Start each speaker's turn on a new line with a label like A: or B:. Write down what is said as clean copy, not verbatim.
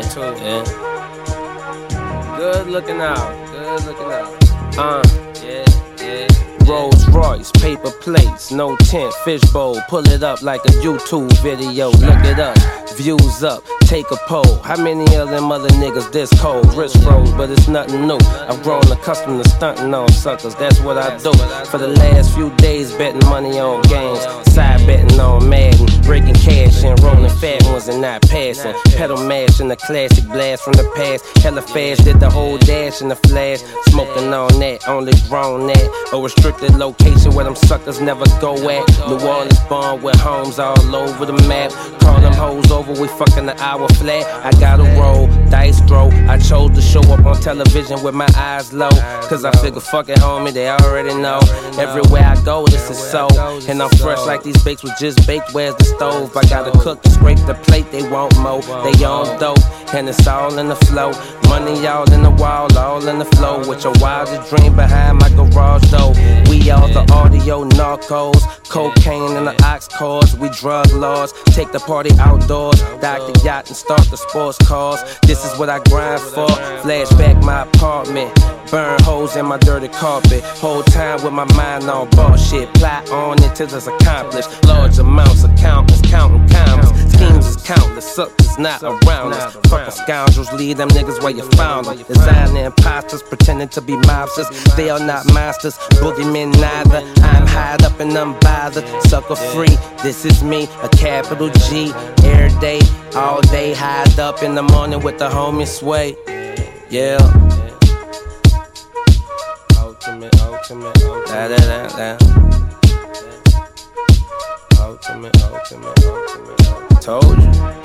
A: too. Yeah. Good looking out. Yeah. Rolls Royce, paper plates, no tint, fishbowl. Pull it up like a YouTube video. Look it up, views up, take a poll. How many of them other niggas this cold? Wrist froze, but it's nothing new. I've grown accustomed to stunting on suckers. That's what I do. For the last few days, betting money on games, side betting on Madden, breaking cash and rolling fat ones and not passing. Pedal mash in the classic blast from the past. Hella fast, did the whole dash in the flash. Smoking on that, only grown that. A restricted location where them suckers never go at. New Orleans born with homes all over the map. Call them hoes over, we fucking the hour flat. I gotta roll, dice throw. I chose to show up on television with my eyes low, cause I figure fuck it homie, they already know. Everywhere I go, this is so. And I'm fresh like these bakes was just baked, where's the stove? I gotta cook, scrape the plate, they won't mow. They on dope, and it's all in the flow. Money all in the wall, all in the flow. With your wildest dream behind my garage door. We all the audio narcos, cocaine in the ox cars. We drug laws, take the party outdoors, dock the yacht and start the sports cars. This is what I grind for. Flashback my apartment, burn holes in my dirty carpet. Whole time with my mind on bullshit. Plot on until it's accomplished. Large amounts of countless, counting commas. Schemes is countless, suckers not around us. Fucking scoundrels, leave them niggas where you found them. Designing imposters, pretending to be mobsters. They are not monsters, boogeymen neither. I'm high up and unbothered, sucker free. This is me, a capital G. Every day, all day, high up in the morning with the homie Sway. Yeah. Ultimate. Da da da da. Ultimate. Told you.